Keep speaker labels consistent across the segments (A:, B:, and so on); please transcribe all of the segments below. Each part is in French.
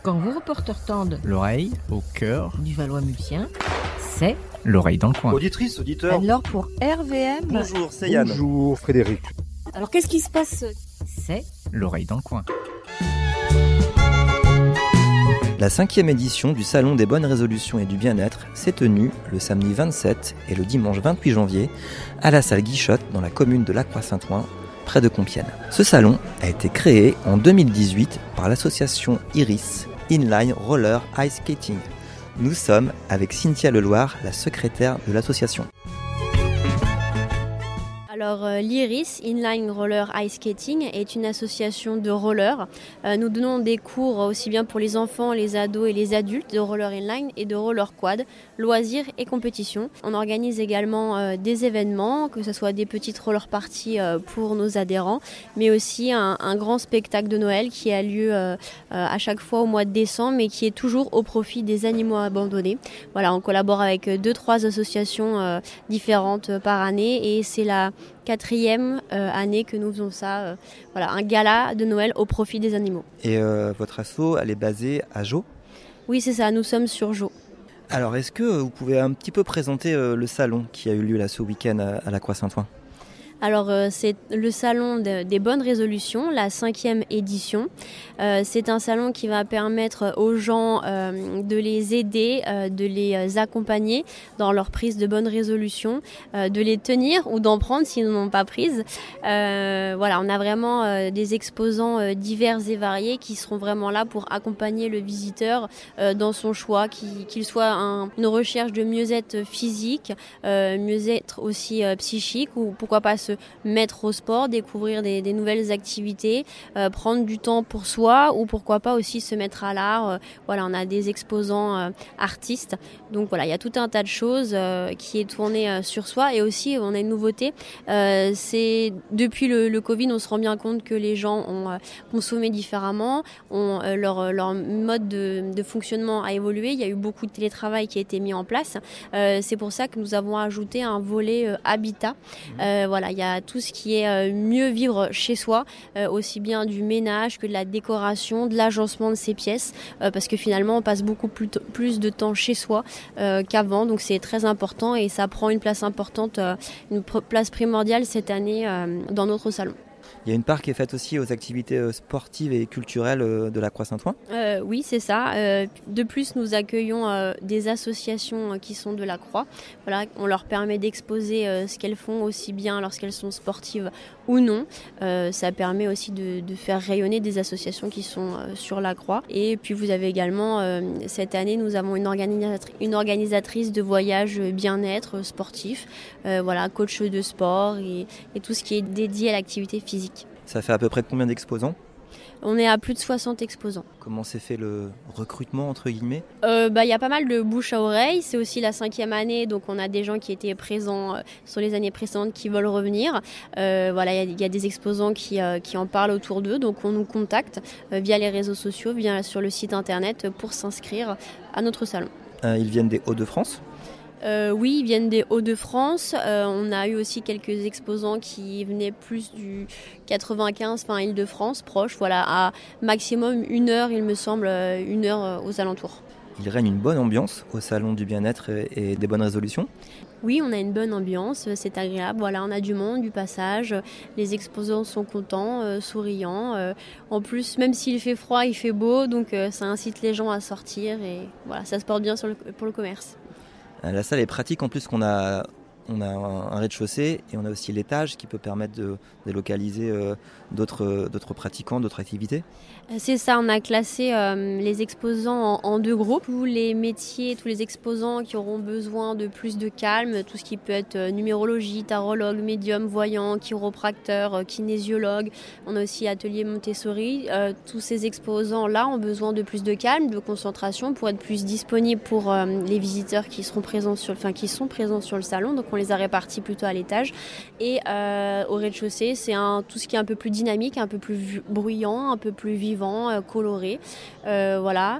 A: Quand vos reporters tendent
B: l'oreille au cœur
A: du Valois-Multien, c'est
B: l'oreille dans le coin.
C: Auditrice, auditeur.
D: Alors pour RVM...
C: Bonjour, c'est Yann.
E: Bonjour Frédéric.
D: Alors qu'est-ce qui se passe ?
A: c'est
B: L'oreille dans le coin.
F: La 5e édition du Salon des bonnes résolutions et du bien-être s'est tenue le samedi 27 et le dimanche 28 janvier à la salle Guichotte dans la commune de Lacroix-Saint-Ouen, près de Compiègne. Ce salon a été créé en 2018 par l'association Iris Inline Roller Ice Skating. Nous sommes avec Cynthia Leloir, la secrétaire de l'association.
G: Alors l'Iris Inline Roller Ice Skating est une association de rollers. Nous donnons des cours aussi bien pour les enfants, les ados et les adultes de roller inline et de roller quad, loisirs et compétitions. On organise également des événements, que ce soit des petites roller parties pour nos adhérents, mais aussi un grand spectacle de Noël qui a lieu à chaque fois au mois de décembre et qui est toujours au profit des animaux abandonnés. Voilà, on collabore avec 2-3 associations différentes par année et c'est la 4e année que nous faisons ça, un gala de Noël au profit des animaux.
F: Et votre asso, elle est basée à Jeaux ?
G: Oui, c'est ça, nous sommes sur Jeaux.
F: Alors, est-ce que vous pouvez un petit peu présenter le salon qui a eu lieu là ce week-end à Lacroix-Saint-Ouen ?
G: Alors c'est le salon des bonnes résolutions, la 5e édition. C'est un salon qui va permettre aux gens de les aider, de les accompagner dans leur prise de bonnes résolutions, de les tenir ou d'en prendre s'ils n'en ont pas prise. On a vraiment des exposants divers et variés qui seront vraiment là pour accompagner le visiteur dans son choix, qu'il soit une recherche de mieux-être physique, mieux-être aussi psychique ou pourquoi pas se mettre au sport, découvrir des nouvelles activités, prendre du temps pour soi ou pourquoi pas aussi se mettre à l'art. On a des exposants artistes. Donc il y a tout un tas de choses qui est tourné sur soi et aussi on a une nouveauté. C'est depuis le Covid, on se rend bien compte que les gens ont consommé différemment, leur mode de fonctionnement a évolué. Il y a eu beaucoup de télétravail qui a été mis en place. C'est pour ça que nous avons ajouté un volet habitat. Il y a tout ce qui est mieux vivre chez soi, aussi bien du ménage que de la décoration, de l'agencement de ses pièces, parce que finalement on passe beaucoup plus de temps chez soi qu'avant, donc c'est très important et ça prend une place importante, une place primordiale cette année dans notre salon.
F: Il y a une part qui est faite aussi aux activités sportives et culturelles de Lacroix-Saint-Ouen ?
G: Oui, c'est ça. De plus, nous accueillons des associations qui sont de la Croix. On leur permet d'exposer ce qu'elles font aussi bien lorsqu'elles sont sportives ou non. Ça permet aussi de faire rayonner des associations qui sont sur la Croix. Et puis vous avez également, cette année, nous avons une organisatrice de voyages bien-être sportif, coach de sport et tout ce qui est dédié à l'activité physique.
F: Ça fait à peu près combien d'exposants ?
G: On est à plus de 60 exposants.
F: Comment s'est fait le recrutement, entre guillemets ?
G: Y a pas mal de bouche à oreille. C'est aussi la 5e année, donc on a des gens qui étaient présents sur les années précédentes qui veulent revenir. Il y a des exposants qui en parlent autour d'eux, donc on nous contacte via les réseaux sociaux, via sur le site internet pour s'inscrire à notre salon.
F: Ils viennent des Hauts-de-France ?
G: Oui, ils viennent des Hauts-de-France. On a eu aussi quelques exposants qui venaient plus du 95, Île-de-France, proche. À maximum 1 heure, il me semble, 1 heure aux alentours.
F: Il règne une bonne ambiance au salon du bien-être et des bonnes résolutions ?
G: Oui, on a une bonne ambiance, c'est agréable. On a du monde, du passage. Les exposants sont contents, souriants. En plus, même s'il fait froid, il fait beau, donc ça incite les gens à sortir et ça se porte bien pour le commerce.
F: La salle est pratique, en plus qu'on a un rez-de-chaussée et on a aussi l'étage qui peut permettre de délocaliser d'autres pratiquants, d'autres activités.
G: C'est ça, on a classé les exposants en 2 groupes. Tous les métiers, tous les exposants qui auront besoin de plus de calme, tout ce qui peut être numérologie, tarologue, médium, voyant, chiropracteur, kinésiologue. On a aussi atelier Montessori. Tous ces exposants-là ont besoin de plus de calme, de concentration pour être plus disponibles pour les visiteurs qui sont présents sur le salon. Donc on les a répartis plutôt à l'étage. Et au rez-de-chaussée, c'est tout ce qui est un peu plus dynamique, un peu plus bruyant, un peu plus vivant, coloré.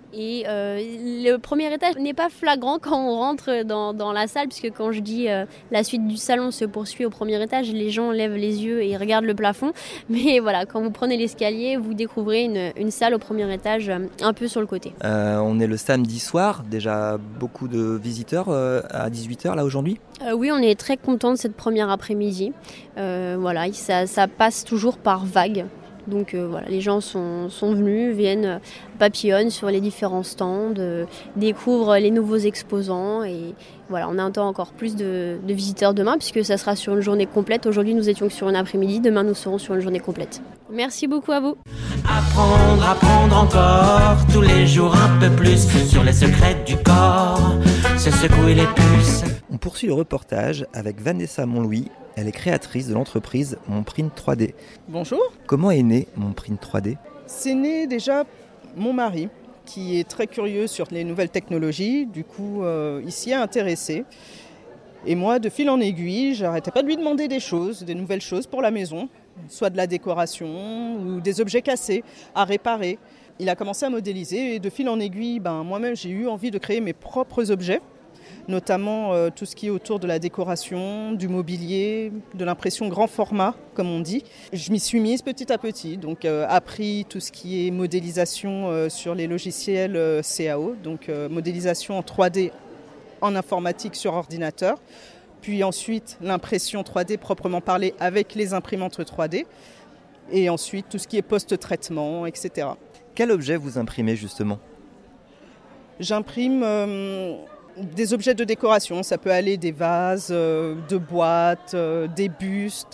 G: Et le premier étage n'est pas flagrant quand on rentre dans la salle, puisque quand je dis la suite du salon se poursuit au premier étage, les gens lèvent les yeux et regardent le plafond. Mais voilà, quand vous prenez l'escalier, vous découvrez une salle au premier étage, un peu sur le côté.
F: On est le samedi soir, déjà beaucoup de visiteurs à 18h là aujourd'hui.
G: Oui, on est très contents de cette première après-midi. Voilà, ça passe toujours par vagues. Donc voilà, les gens sont venus, viennent, papillonnent sur les différents stands, découvrent les nouveaux exposants et voilà, on attend encore plus de visiteurs demain puisque ça sera sur une journée complète. Aujourd'hui nous étions sur une après-midi, demain nous serons sur une journée complète. Merci beaucoup à vous.
C: Apprendre encore, tous les jours un peu plus sur les secrets du corps, se secouer les puces.
F: On poursuit le reportage avec Vanessa Montlouis. Elle est créatrice de l'entreprise Monprint 3D.
E: Bonjour.
F: Comment est né Monprint 3D ?
E: C'est né déjà mon mari, qui est très curieux sur les nouvelles technologies. Du coup, il s'y est intéressé. Et moi, de fil en aiguille, j'arrêtais pas de lui demander des nouvelles choses pour la maison, soit de la décoration ou des objets cassés à réparer. Il a commencé à modéliser et de fil en aiguille, moi-même, j'ai eu envie de créer mes propres objets. Notamment tout ce qui est autour de la décoration, du mobilier, de l'impression grand format, comme on dit. Je m'y suis mise petit à petit, donc appris tout ce qui est modélisation sur les logiciels CAO, donc modélisation en 3D en informatique sur ordinateur, puis ensuite l'impression 3D proprement parlée avec les imprimantes 3D, et ensuite tout ce qui est post-traitement, etc.
F: Quel objet vous imprimez justement ?
E: J'imprime des objets de décoration, ça peut aller des vases, de boîtes, des bustes,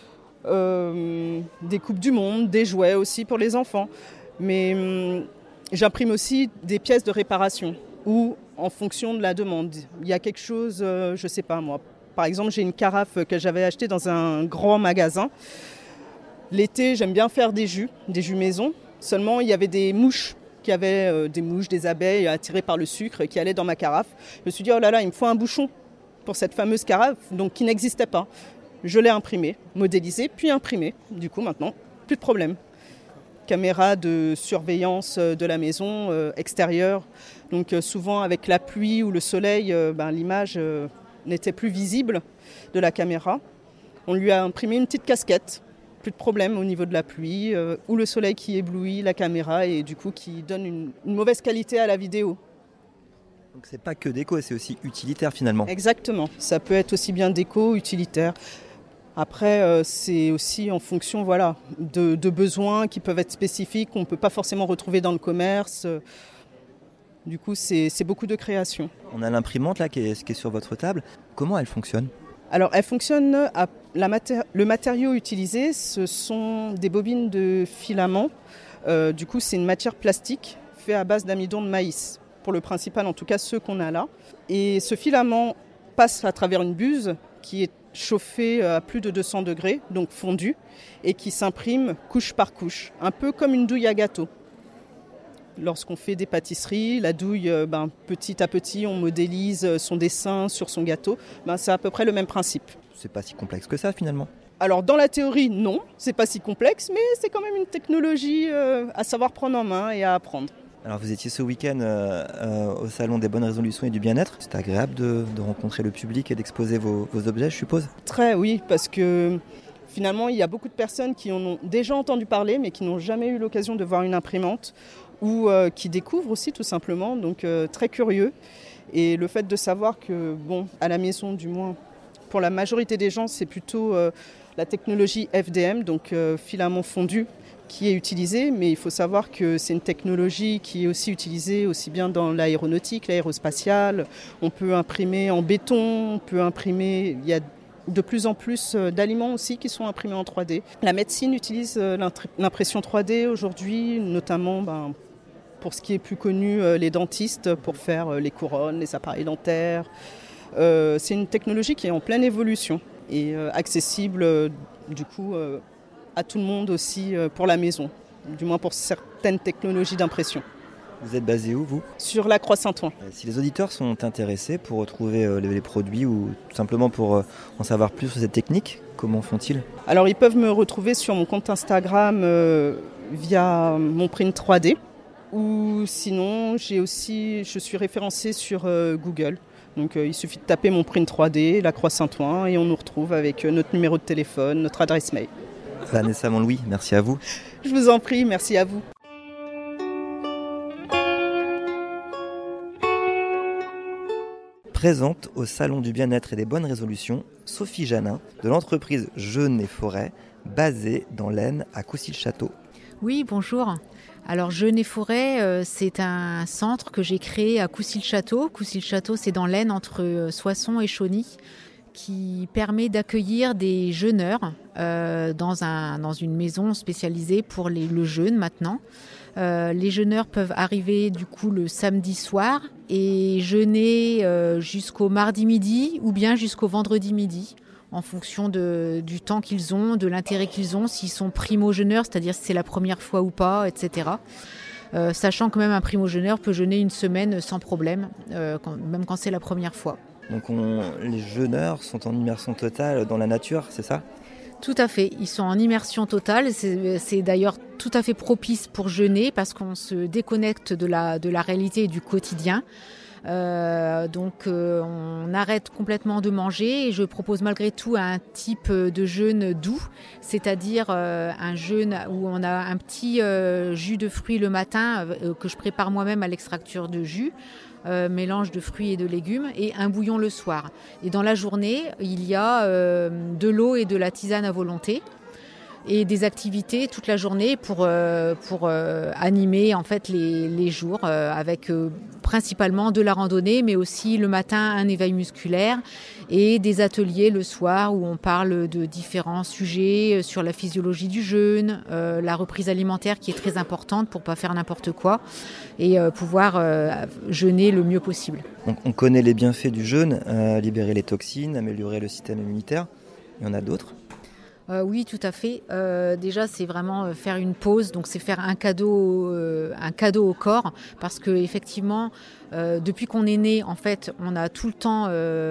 E: des coupes du monde, des jouets aussi pour les enfants. Mais j'imprime aussi des pièces de réparation ou en fonction de la demande. Il y a quelque chose, je ne sais pas moi. Par exemple, j'ai une carafe que j'avais achetée dans un grand magasin. L'été, j'aime bien faire des jus maison. Seulement, il y avait des mouches qui avaient des abeilles attirées par le sucre qui allaient dans ma carafe. Je me suis dit, oh là là, il me faut un bouchon pour cette fameuse carafe, donc qui n'existait pas. Je l'ai imprimé, modélisé, puis imprimé. Du coup, maintenant, plus de problème. Caméra de surveillance de la maison extérieure. Donc souvent, avec la pluie ou le soleil, l'image n'était plus visible de la caméra. On lui a imprimé une petite casquette. Plus de problème au niveau de la pluie ou le soleil qui éblouit la caméra et du coup qui donne une mauvaise qualité à la vidéo.
F: Donc c'est pas que déco, c'est aussi utilitaire finalement.
E: Exactement, ça peut être aussi bien déco, utilitaire. Après c'est aussi en fonction de besoins qui peuvent être spécifiques, qu'on ne peut pas forcément retrouver dans le commerce. Du coup c'est beaucoup de création.
F: On a l'imprimante là qui est sur votre table. Comment elle fonctionne ?
E: Alors, elle fonctionne le matériau utilisé, ce sont des bobines de filament. Du coup, c'est une matière plastique faite à base d'amidon de maïs, pour le principal, en tout cas ceux qu'on a là. Et ce filament passe à travers une buse qui est chauffée à plus de 200 degrés, donc fondue, et qui s'imprime couche par couche, un peu comme une douille à gâteau. Lorsqu'on fait des pâtisseries, la douille, petit à petit, on modélise son dessin sur son gâteau. C'est à peu près le même principe.
F: C'est pas si complexe que ça finalement.
E: Alors dans la théorie, non, c'est pas si complexe, mais c'est quand même une technologie à savoir prendre en main et à apprendre.
F: Alors vous étiez ce week-end au Salon des bonnes résolutions et du bien-être. C'était agréable de rencontrer le public et d'exposer vos objets, je suppose ?
E: Très, oui, parce que finalement, il y a beaucoup de personnes qui en ont déjà entendu parler, mais qui n'ont jamais eu l'occasion de voir une imprimante. Ou qui découvrent aussi tout simplement, donc très curieux. Et le fait de savoir que, à la maison du moins, pour la majorité des gens, c'est plutôt la technologie FDM, donc filament fondu, qui est utilisée. Mais il faut savoir que c'est une technologie qui est aussi utilisée aussi bien dans l'aéronautique, l'aérospatiale. On peut imprimer en béton, on peut imprimer... Il y a de plus en plus d'aliments aussi qui sont imprimés en 3D. La médecine utilise l'impression 3D aujourd'hui, notamment pour ce qui est plus connu, les dentistes, pour faire les couronnes, les appareils dentaires. C'est une technologie qui est en pleine évolution et accessible du coup à tout le monde aussi pour la maison, du moins pour certaines technologies d'impression.
F: Vous êtes basé où, vous ?
E: Sur la Croix-Saint-Ouen.
F: Si les auditeurs sont intéressés pour retrouver les produits ou tout simplement pour en savoir plus sur cette technique, comment font-ils ?
E: Alors, ils peuvent me retrouver sur mon compte Instagram via Monprint 3D Ou sinon, je suis référencée sur Google. Donc il suffit de taper mon print 3D, la Croix-Saint-Ouen, et on nous retrouve avec notre numéro de téléphone, notre adresse mail.
F: Vanessa Montlouis, merci à vous.
E: Je vous en prie, merci à vous.
F: Présente au Salon du bien-être et des bonnes résolutions, Sophie Janin, de l'entreprise Jeûne et Forêt, basée dans l'Aisne à Coucy-le-Château.
H: Oui, bonjour. Alors Jeûne et Forêt, c'est un centre que j'ai créé à Coucy-le-Château. Coucy-le-Château, c'est dans l'Aisne entre Soissons et Chauny, qui permet d'accueillir des jeûneurs dans une maison spécialisée pour le jeûne maintenant. Les jeûneurs peuvent arriver du coup le samedi soir et jeûner jusqu'au mardi midi ou bien jusqu'au vendredi midi, en fonction du temps qu'ils ont, de l'intérêt qu'ils ont, s'ils sont primo-jeûneurs, c'est-à-dire si c'est la première fois ou pas, etc. Sachant que même un primo-jeûneur peut jeûner une semaine sans problème, même quand c'est la première fois.
F: Donc les jeûneurs sont en immersion totale dans la nature, c'est ça ?
H: Tout à fait, ils sont en immersion totale. C'est d'ailleurs tout à fait propice pour jeûner parce qu'on se déconnecte de la réalité et du quotidien. Donc on arrête complètement de manger et je propose malgré tout un type de jeûne doux, c'est-à-dire un jeûne où on a un petit jus de fruits le matin que je prépare moi-même à l'extracteur de jus. Mélange de fruits et de légumes et un bouillon le soir. Et dans la journée, il y a de l'eau et de la tisane à volonté et des activités toute la journée pour animer en fait les jours avec principalement de la randonnée mais aussi le matin un éveil musculaire et des ateliers le soir où on parle de différents sujets sur la physiologie du jeûne, la reprise alimentaire qui est très importante pour pas faire n'importe quoi et pouvoir jeûner le mieux possible.
F: Donc, on connaît les bienfaits du jeûne, libérer les toxines, améliorer le système immunitaire. Il y en a d'autres ?
H: Oui, tout à fait. Déjà, c'est vraiment faire une pause, donc c'est faire un cadeau au corps, parce que effectivement, depuis qu'on est né, en fait, on a tout le temps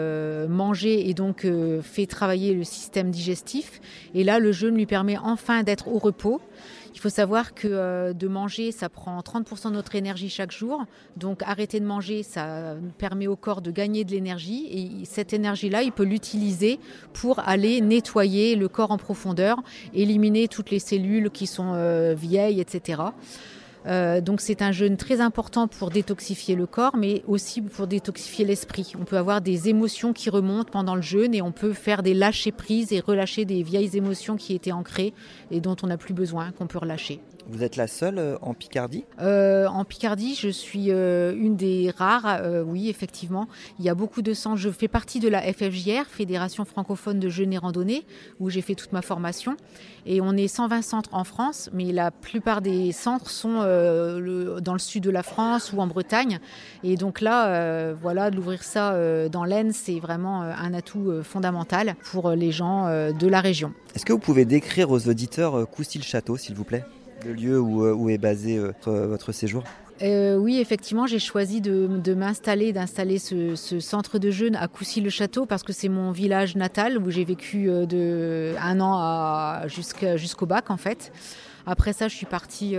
H: mangé et donc fait travailler le système digestif. Et là, le jeûne lui permet enfin d'être au repos. Il faut savoir que de manger, ça prend 30% de notre énergie chaque jour. Donc arrêter de manger, ça permet au corps de gagner de l'énergie. Et cette énergie-là, il peut l'utiliser pour aller nettoyer le corps en profondeur, éliminer toutes les cellules qui sont vieilles, etc. Donc c'est un jeûne très important pour détoxifier le corps, mais aussi pour détoxifier l'esprit. On peut avoir des émotions qui remontent pendant le jeûne et on peut faire des lâcher-prises et relâcher des vieilles émotions qui étaient ancrées et dont on n'a plus besoin, qu'on peut relâcher.
F: Vous êtes la seule en Picardie ?
H: En Picardie, je suis une des rares, oui, effectivement. Il y a beaucoup de centres. Je fais partie de la FFJR, Fédération francophone de jeûne et randonnée, où j'ai fait toute ma formation. Et on est 120 centres en France, mais la plupart des centres sont dans le sud de la France ou en Bretagne. Et donc là, voilà, d'ouvrir ça dans l'Aisne, c'est vraiment un atout fondamental pour les gens de la région.
F: Est-ce que vous pouvez décrire aux auditeurs Coucy-le-Château, s'il vous plaît ? Le lieu où est basé votre séjour ?
H: Oui, effectivement, j'ai choisi d'installer ce centre de jeûne à Coucy-le-Château parce que c'est mon village natal où j'ai vécu de 1 an jusqu'au bac en fait. Après ça, je suis partie,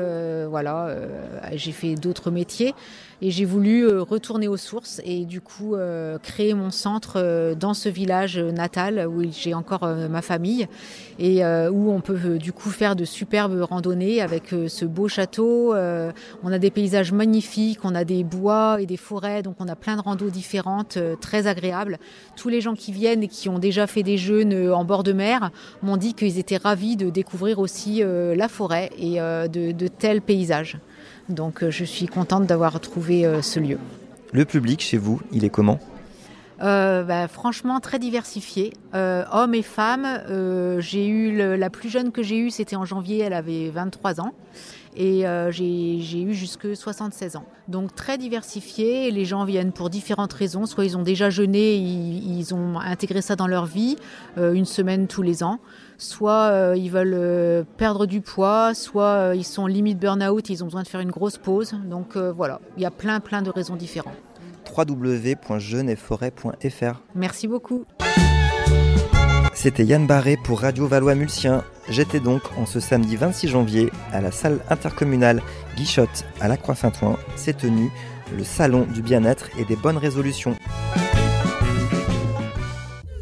H: j'ai fait d'autres métiers et j'ai voulu retourner aux sources et du coup créer mon centre dans ce village natal où j'ai encore ma famille et où on peut du coup faire de superbes randonnées avec ce beau château. On a des paysages magnifiques, on a des bois et des forêts, donc on a plein de randos différentes, très agréables. Tous les gens qui viennent et qui ont déjà fait des jeûnes en bord de mer m'ont dit qu'ils étaient ravis de découvrir aussi la forêt et de tels paysages. Donc je suis contente d'avoir trouvé ce lieu.
F: Le public chez vous, il est comment ?
H: Franchement très diversifié, hommes et femmes. J'ai eu la plus jeune que j'ai eue, c'était en janvier, elle avait 23 ans. Et j'ai eu jusque 76 ans. Donc très diversifié, les gens viennent pour différentes raisons. Soit ils ont déjà jeûné, ils ont intégré ça dans leur vie, une semaine tous les ans. Soit ils veulent perdre du poids, soit ils sont limite burn-out, ils ont besoin de faire une grosse pause. Donc voilà, il y a plein de raisons différentes.
F: www.jeuneetforêt.fr.
H: Merci beaucoup.
F: C'était Yann Barré pour Radio Valois-Mulsien. J'étais donc en ce samedi 26 janvier à la salle intercommunale Guichotte à La Croix-Saint-Ouen. S'est tenu le salon du bien-être et des bonnes résolutions.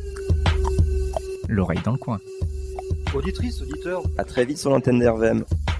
B: L'oreille dans le coin.
I: Auditrice, auditeur.
F: À très vite sur l'antenne d'RVM.